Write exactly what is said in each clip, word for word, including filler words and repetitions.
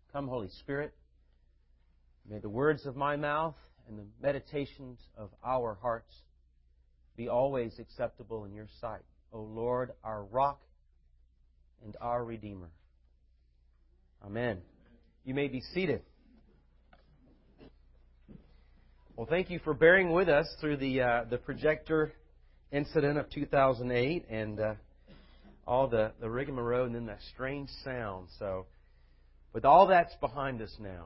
Come, Holy Spirit. May the words of my mouth and the meditations of our hearts be always acceptable in your sight, O Lord, our rock and our Redeemer. Amen. You may be seated. Well, thank you for bearing with us through the uh, the projector incident of two thousand eight and uh, all the, the rigmarole and then that strange sound. So, with all that's behind us now,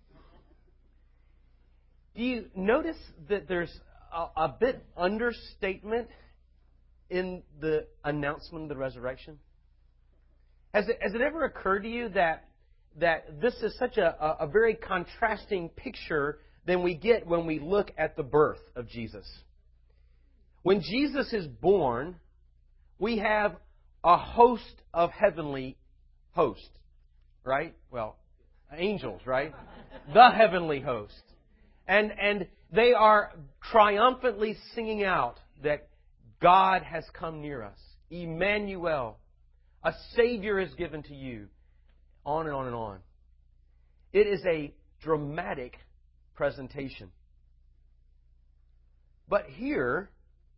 do you notice that there's a, a bit understatement in the announcement of the resurrection? Has it, has it ever occurred to you that that this is such a, a, a very contrasting picture than we get when we look at the birth of Jesus? When Jesus is born, we have a host of heavenly hosts, right? Well, angels, right? The heavenly host. And, and they are triumphantly singing out that God has come near us. Emmanuel, a Savior is given to you. On and on and on. It is a dramatic presentation. But here,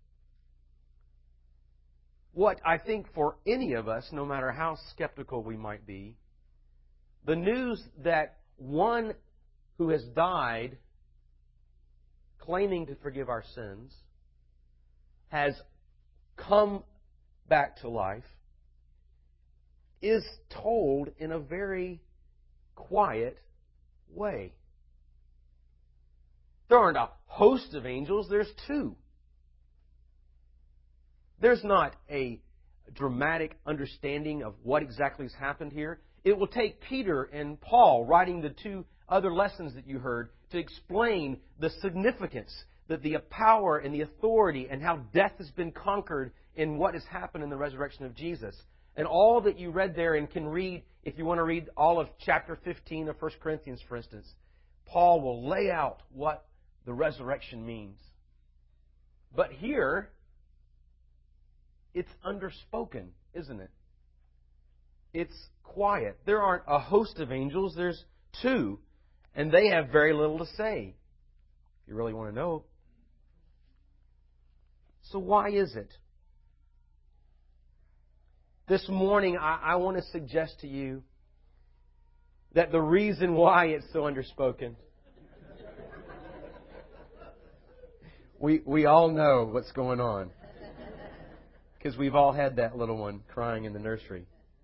what I think for any of us, no matter how skeptical we might be, the news that one who has died, claiming to forgive our sins, has come back to life, is told in a very quiet way. There aren't a host of angels, there's two. There's not a dramatic understanding of what exactly has happened here. It will take Peter and Paul writing the two other lessons that you heard to explain the significance, that the power and the authority and how death has been conquered in what has happened in the resurrection of Jesus. And all that you read there and can read, if you want to read all of chapter fifteen of First Corinthians, for instance, Paul will lay out what the resurrection means. But here, it's underspoken, isn't it? It's quiet. There aren't a host of angels, there's two, and they have very little to say, if you really want to know. So why is it? This morning, I, I want to suggest to you that the reason why it's so underspoken, we we all know what's going on. Because we've all had that little one crying in the nursery.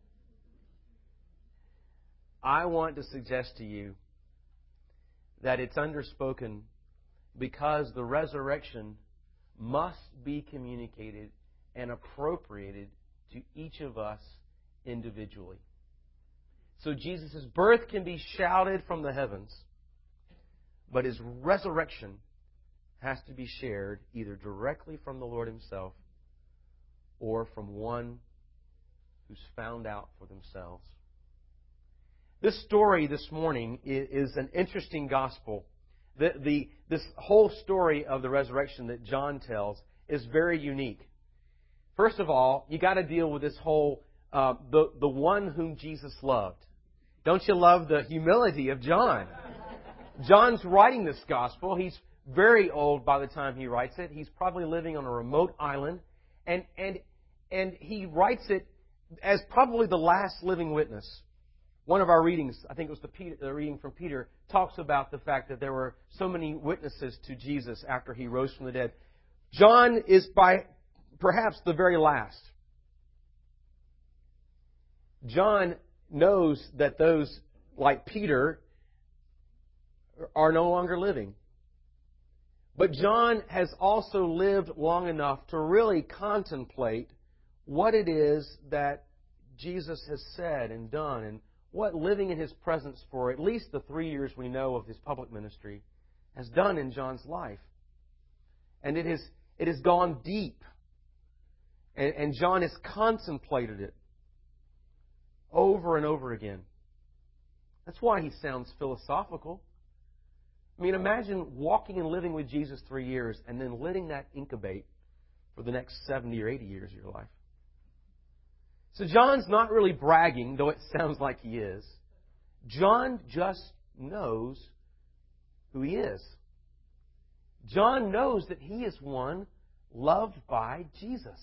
I want to suggest to you that it's underspoken because the resurrection must be communicated and appropriated to each of us individually. So Jesus' birth can be shouted from the heavens, but His resurrection has to be shared either directly from the Lord Himself or from one who's found out for themselves. This story this morning is an interesting gospel. The, the, this whole story of the resurrection that John tells is very unique. First of all, you got to deal with this whole, uh, the, the one whom Jesus loved. Don't you love the humility of John? John's writing this gospel. He's very old by the time he writes it. He's probably living on a remote island. And, and, and he writes it as probably the last living witness. One of our readings, I think it was the, Peter, the reading from Peter, talks about the fact that there were so many witnesses to Jesus after He rose from the dead. John is by perhaps the very last. John knows that those like Peter are no longer living. But John has also lived long enough to really contemplate what it is that Jesus has said and done, and what living in His presence for at least the three years we know of His public ministry has done in John's life. And it has, it has gone deep. And, and John has contemplated it over and over again. That's why he sounds philosophical. I mean, imagine walking and living with Jesus three years and then letting that incubate for the next seventy or eighty years of your life. So John's not really bragging, though it sounds like he is. John just knows who he is. John knows that he is one loved by Jesus.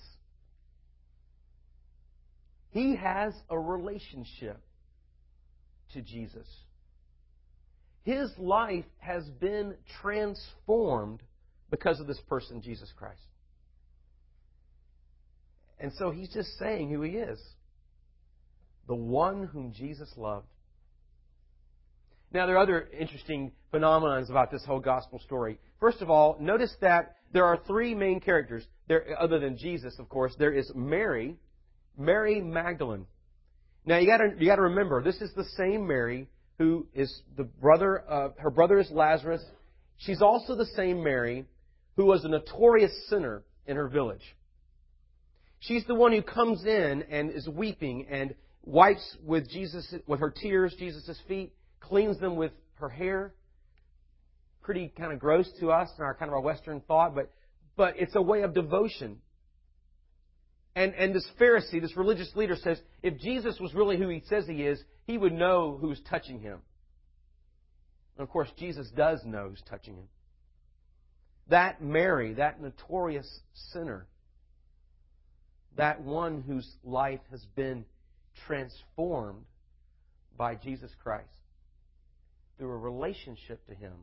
He has a relationship to Jesus. His life has been transformed because of this person, Jesus Christ. And so he's just saying who he is. The one whom Jesus loved. Now, there are other interesting phenomena about this whole gospel story. First of all, notice that there are three main characters. There, other than Jesus, of course, there is Mary, Mary Magdalene. Now, you got to you got to remember, this is the same Mary who is the brother. Uh, her brother is Lazarus. She's also the same Mary who was a notorious sinner in her village. She's the one who comes in and is weeping and wipes with Jesus with her tears Jesus' feet, cleans them with her hair. Pretty kind of gross to us in our kind of our Western thought, but but it's a way of devotion. And and this Pharisee, this religious leader says, if Jesus was really who he says he is, he would know who's touching him. And of course, Jesus does know who's touching him. That Mary, that notorious sinner, that one whose life has been transformed by Jesus Christ through a relationship to Him,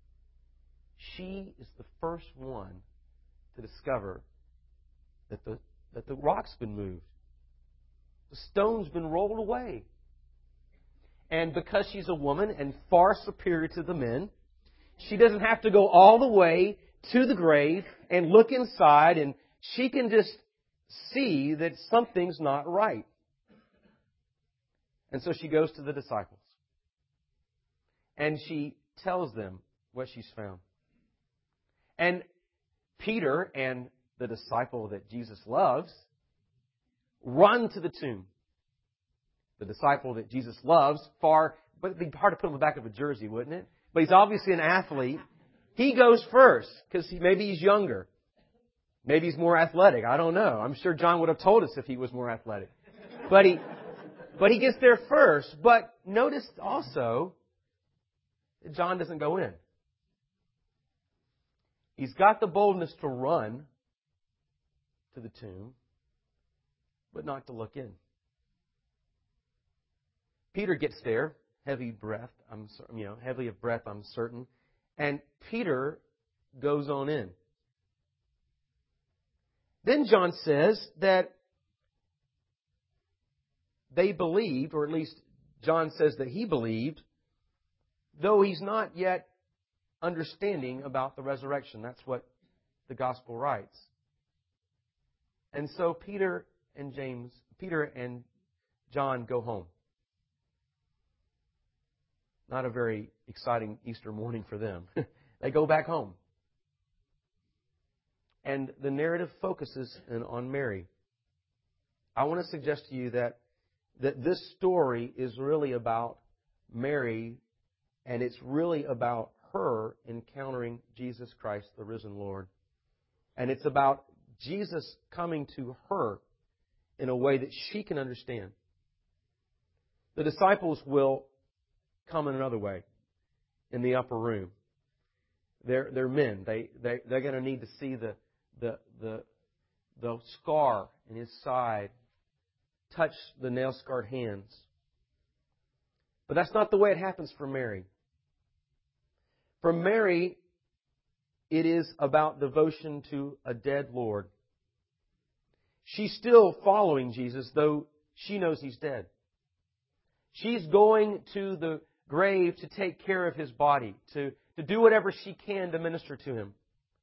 she is the first one to discover that the that the rock's been moved. The stone's been rolled away. And because she's a woman and far superior to the men, she doesn't have to go all the way to the grave and look inside, and she can just see that something's not right. And so she goes to the disciples. And she tells them what she's found. And Peter and the disciple that Jesus loves run to the tomb. The disciple that Jesus loves, far, but it'd be hard to put him in the back of a jersey, wouldn't it? But he's obviously an athlete. He goes first because he, maybe he's younger. Maybe he's more athletic. I don't know. I'm sure John would have told us if he was more athletic. But he, but he gets there first. But notice also that John doesn't go in. He's got the boldness to run to the tomb, but not to look in. Peter gets there, heavy breath. I'm you know heavy of breath. I'm certain, and Peter goes on in. Then John says that they believed, or at least John says that he believed, though he's not yet understanding about the resurrection. That's what the gospel writes. And so Peter and James, Peter and John go home. Not a very exciting Easter morning for them. They go back home. And the narrative focuses on Mary. I want to suggest to you that, that this story is really about Mary, and it's really about her encountering Jesus Christ, the risen Lord. And it's about Jesus coming to her in a way that she can understand. The disciples will come in another way in the upper room. They're, they're men. They, they, they're going to need to see the, the, the, the scar in his side, touch the nail-scarred hands. But that's not the way it happens for Mary. For Mary, it is about devotion to a dead Lord. She's still following Jesus, though she knows He's dead. She's going to the grave to take care of His body, to, to do whatever she can to minister to Him.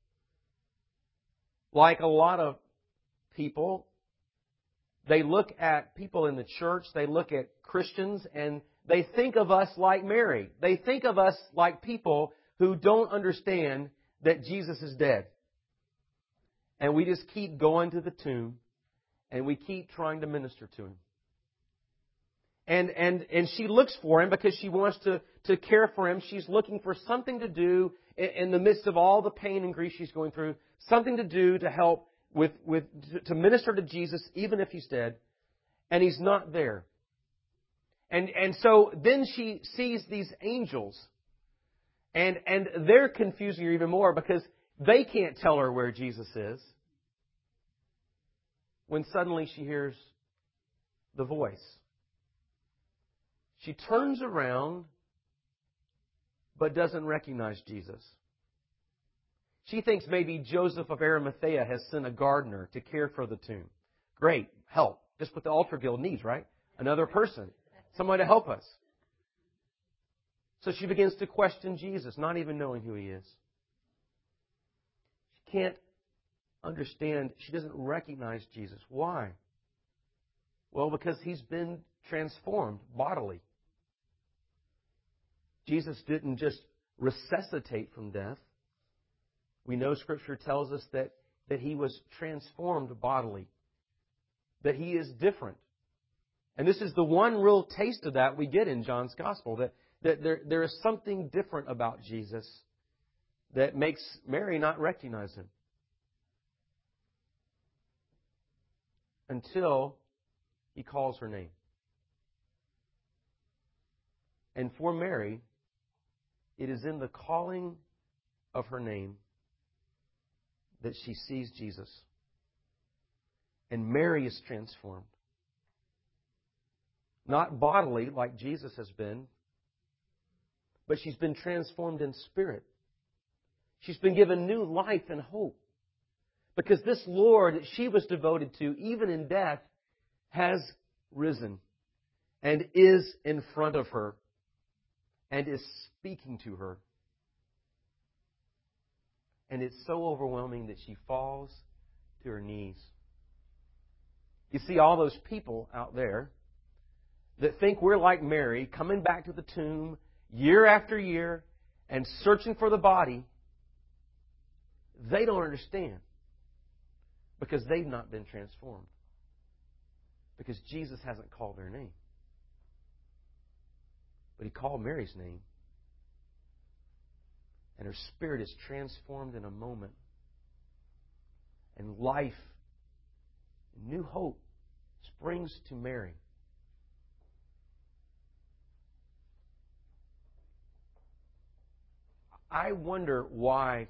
Like a lot of people, they look at people in the church, they look at Christians, and they think of us like Mary. They think of us like people who don't understand that Jesus is dead. And we just keep going to the tomb, and we keep trying to minister to Him. And and and she looks for Him because she wants to, to care for Him. She's looking for something to do in, in the midst of all the pain and grief she's going through. Something to do to help with, with to minister to Jesus, even if He's dead. And He's not there. And, and so then she sees these angels. And, and they're confusing her even more because they can't tell her where Jesus is. When suddenly she hears the voice. She turns around but doesn't recognize Jesus. She thinks maybe Joseph of Arimathea has sent a gardener to care for the tomb. Great, help. Just what the altar guild needs, right? Another person. Someone to help us. So she begins to question Jesus, not even knowing who He is. She can't understand. She doesn't recognize Jesus. Why? Well, because He's been transformed bodily. Jesus didn't just resuscitate from death. We know Scripture tells us that, that He was transformed bodily. That He is different. And this is the one real taste of that we get in John's Gospel. That, that there, there is something different about Jesus that makes Mary not recognize Him. Until He calls her name. And for Mary, it is in the calling of her name that she sees Jesus. And Mary is transformed. Not bodily like Jesus has been, but she's been transformed in spirit. She's been given new life and hope. Because this Lord that she was devoted to, even in death, has risen and is in front of her and is speaking to her. And it's so overwhelming that she falls to her knees. You see all those people out there that think we're like Mary, coming back to the tomb year after year and searching for the body. They don't understand because they've not been transformed. Because Jesus hasn't called their name. But He called Mary's name. And her spirit is transformed in a moment. And life, new hope springs to Mary. I wonder why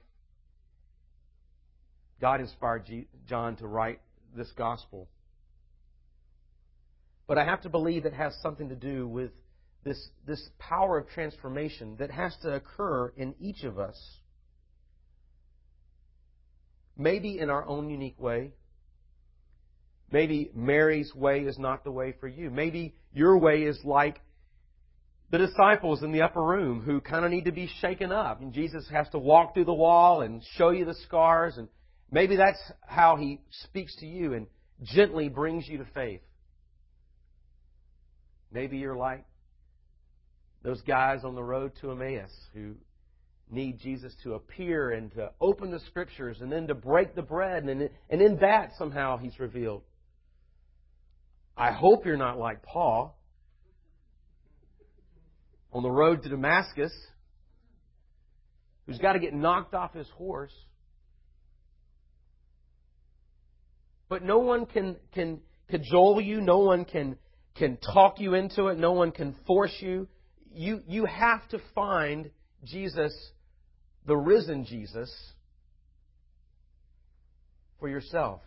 God inspired John to write this gospel. But I have to believe it has something to do with this, this power of transformation that has to occur in each of us. Maybe in our own unique way. Maybe Mary's way is not the way for you. Maybe your way is like the disciples in the upper room who kind of need to be shaken up. And Jesus has to walk through the wall and show you the scars. And maybe that's how He speaks to you and gently brings you to faith. Maybe you're like those guys on the road to Emmaus who need Jesus to appear and to open the Scriptures and then to break the bread. And, and in that, somehow, He's revealed. I hope you're not like Paul on the road to Damascus, who's got to get knocked off his horse. But no one can, can cajole you. No one can, can talk you into it. No one can force you. You, you have to find Jesus, the risen Jesus, for yourself.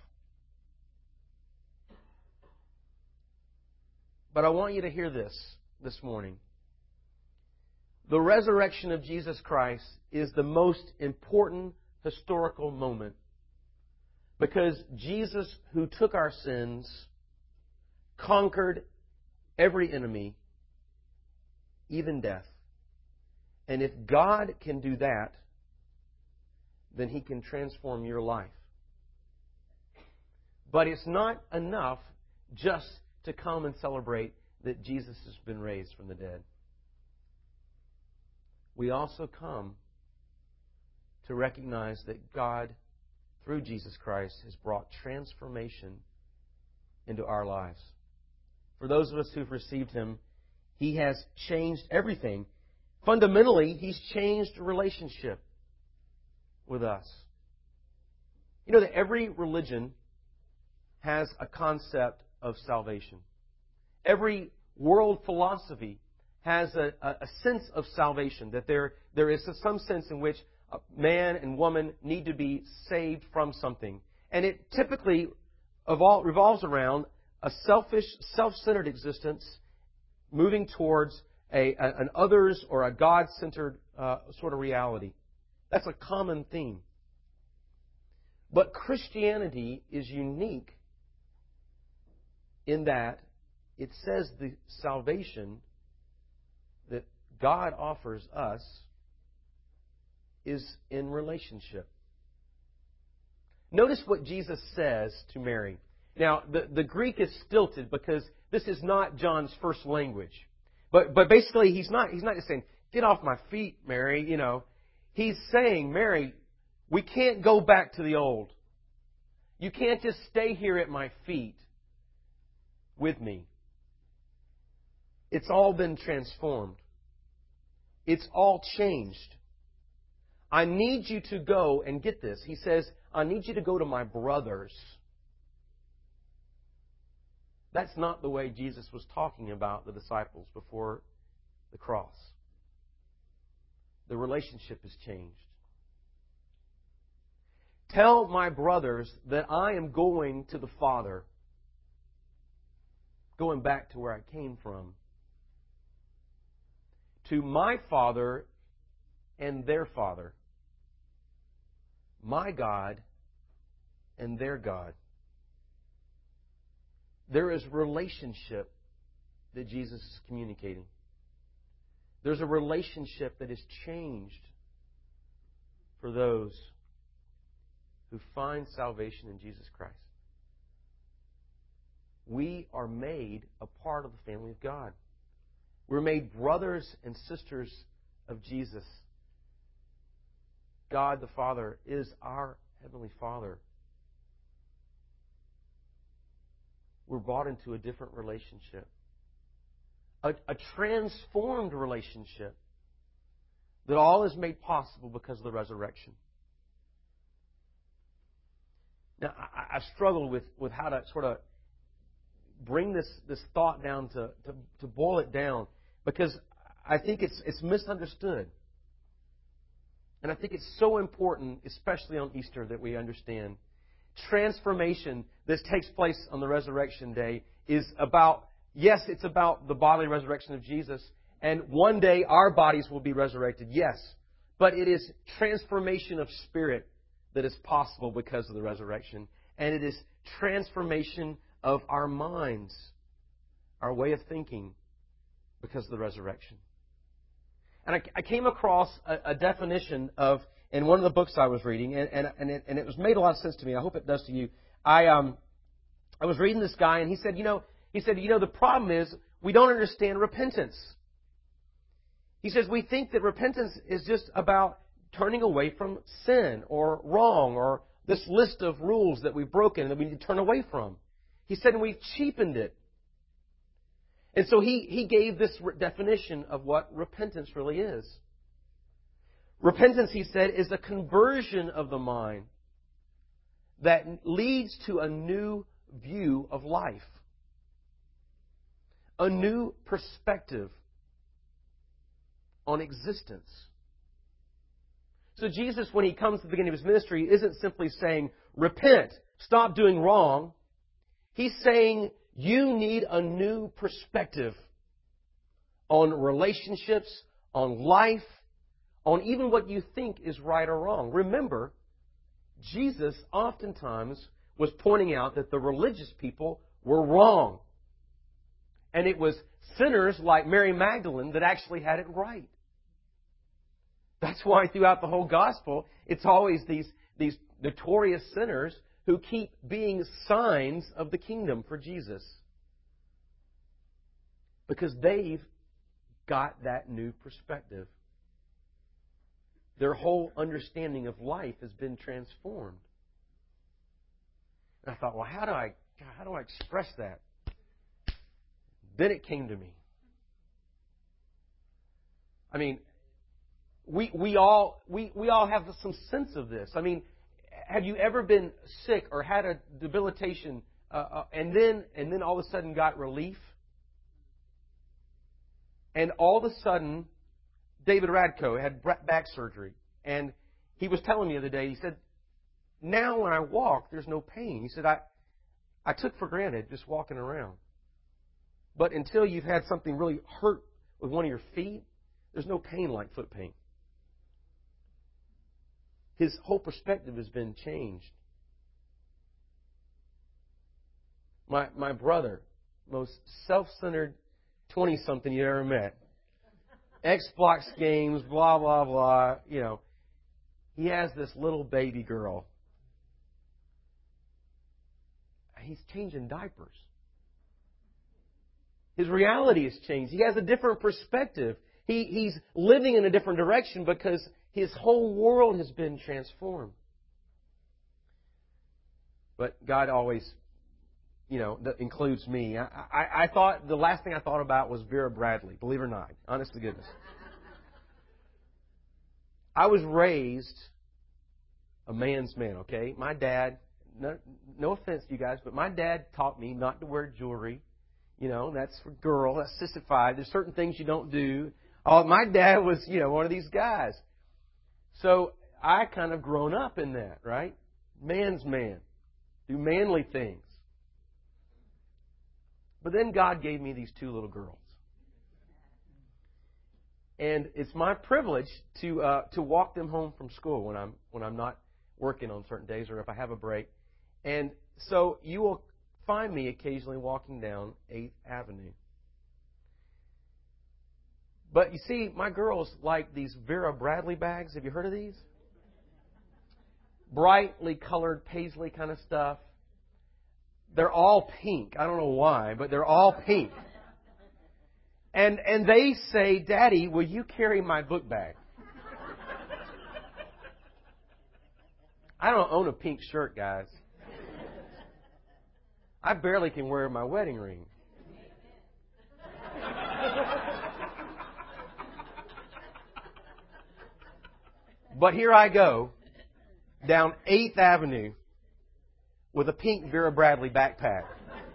But I want you to hear this this morning. The resurrection of Jesus Christ is the most important historical moment. Because Jesus, who took our sins, conquered every enemy, even death. And if God can do that, then He can transform your life. But it's not enough just to come and celebrate that Jesus has been raised from the dead. We also come to recognize that God, through Jesus Christ, has brought transformation into our lives. For those of us who've received Him, He has changed everything. Fundamentally, He's changed the relationship with us. You know that every religion has a concept of salvation. Every world philosophy has a, a, a sense of salvation, that there, there is some sense in which man and woman need to be saved from something. And it typically evol- revolves around a selfish, self-centered existence moving towards a, a, an others or a God-centered uh, sort of reality. That's a common theme. But Christianity is unique in that it says the salvation that God offers us is in relationship. Notice what Jesus says to Mary. Now, the, the Greek is stilted because this is not John's first language. But but basically, he's not he's not just saying, "Get off my feet, Mary," you know. He's saying, "Mary, we can't go back to the old. You can't just stay here at my feet with me. It's all been transformed. It's all changed. I need you to go," and get this. He says, "I need you to go to my brothers." That's not the way Jesus was talking about the disciples before the cross. The relationship has changed. "Tell my brothers that I am going to the Father," going back to where I came from, "to my Father and their Father, my God and their God." There is relationship that Jesus is communicating. There's a relationship that has changed for those who find salvation in Jesus Christ. We are made a part of the family of God. We're made brothers and sisters of Jesus. God the Father is our Heavenly Father. We're brought into a different relationship. A, a transformed relationship that all is made possible because of the resurrection. Now, I, I've struggled with, with how to sort of bring this, this thought down to, to, to boil it down, because I think it's, it's misunderstood. And I think it's so important, especially on Easter, that we understand transformation that takes place on the resurrection day is about, yes, it's about the bodily resurrection of Jesus, and one day our bodies will be resurrected, yes. But it is transformation of spirit that is possible because of the resurrection. And it is transformation of our minds, our way of thinking, because of the resurrection. And I, I came across a, a definition of, in one of the books I was reading, and, and, and, it, and it was made a lot of sense to me. I hope it does to you. I um, I was reading this guy, and he said, you know, he said, you know, the problem is we don't understand repentance. He says we think that repentance is just about turning away from sin or wrong or this list of rules that we've broken that we need to turn away from. He said, and we've cheapened it. And so he, he gave this definition of what repentance really is. Repentance, he said, is a conversion of the mind that leads to a new view of life, a new perspective on existence. So Jesus, when He comes to the beginning of His ministry, isn't simply saying, repent, stop doing wrong. He's saying, you need a new perspective on relationships, on life, on even what you think is right or wrong. Remember, Jesus oftentimes was pointing out that the religious people were wrong. And it was sinners like Mary Magdalene that actually had it right. That's why throughout the whole gospel, it's always these, these notorious sinners who keep being signs of the kingdom for Jesus. Because they've got that new perspective. Their whole understanding of life has been transformed. And I thought, well, how do I, how do I express that? Then it came to me. I mean, we we all we, we all have some sense of this. I mean, have you ever been sick or had a debilitation uh, uh, and then and then all of a sudden got relief? And all of a sudden, David Radko had back surgery. And he was telling me the other day, he said, now when I walk, there's no pain. He said, I, I took for granted just walking around. But until you've had something really hurt with one of your feet, there's no pain like foot pain. His whole perspective has been changed. My my brother, most self-centered twenty-something you ever met. Xbox games, blah, blah, blah. You know, he has this little baby girl. He's changing diapers. His reality has changed. He has a different perspective. He, he's living in a different direction because his whole world has been transformed. But God always, you know, that includes me. I, I, I thought, the last thing I thought about was Vera Bradley, believe it or not. Honest to goodness. I was raised a man's man, okay? My dad, no, no offense to you guys, but my dad taught me not to wear jewelry. You know, that's for girl, that's sissified. There's certain things you don't do. Oh, my dad was, you know, one of these guys. So I kind of grown up in that, right? Man's man. Do manly things. But then God gave me these two little girls. And it's my privilege to uh, to walk them home from school when I'm when I'm not working on certain days or if I have a break. And so you will find me occasionally walking down eighth Avenue. But you see, my girls like these Vera Bradley bags. Have you heard of these? Brightly colored paisley kind of stuff. They're all pink. I don't know why, but they're all pink. And and they say, Daddy, will you carry my book bag? I don't own a pink shirt, guys. I barely can wear my wedding ring. But here I go, down eighth Avenue, with a pink Vera Bradley backpack.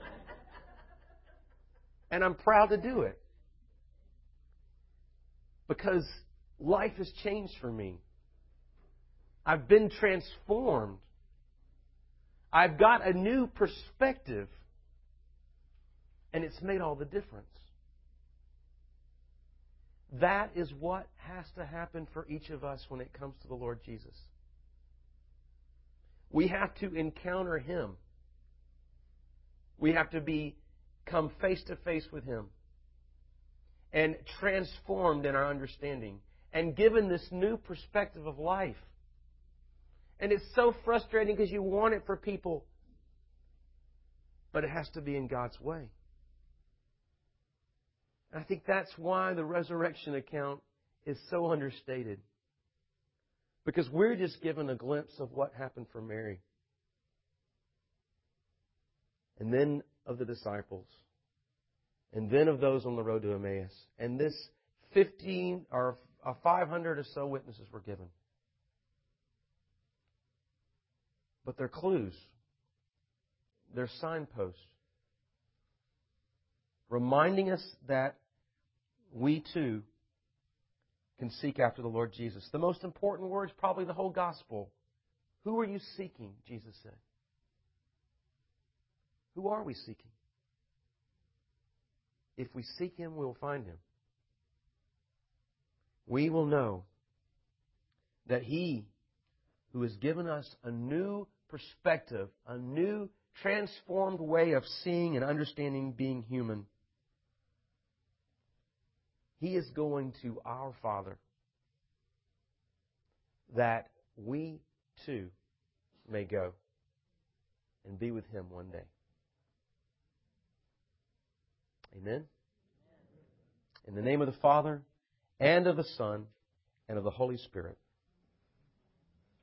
And I'm proud to do it. Because life has changed for me. I've been transformed. I've got a new perspective. And it's made all the difference. That is what has to happen for each of us when it comes to the Lord Jesus. We have to encounter Him. We have to be come face to face with Him. And transformed in our understanding. And given this new perspective of life. And it's so frustrating because you want it for people. But it has to be in God's way. And I think that's why the resurrection account is so understated. Because we're just given a glimpse of what happened for Mary. And then of the disciples. And then of those on the road to Emmaus. And this fifteen or five hundred or so witnesses were given. But they're clues. They're signposts. Reminding us that we too can seek after the Lord Jesus. The most important words, probably the whole gospel. Who are you seeking? Jesus said. Who are we seeking? If we seek Him, we will find Him. We will know that He who has given us a new perspective, a new transformed way of seeing and understanding being human, He is going to our Father that we too may go and be with Him one day. Amen? In the name of the Father, and of the Son, and of the Holy Spirit.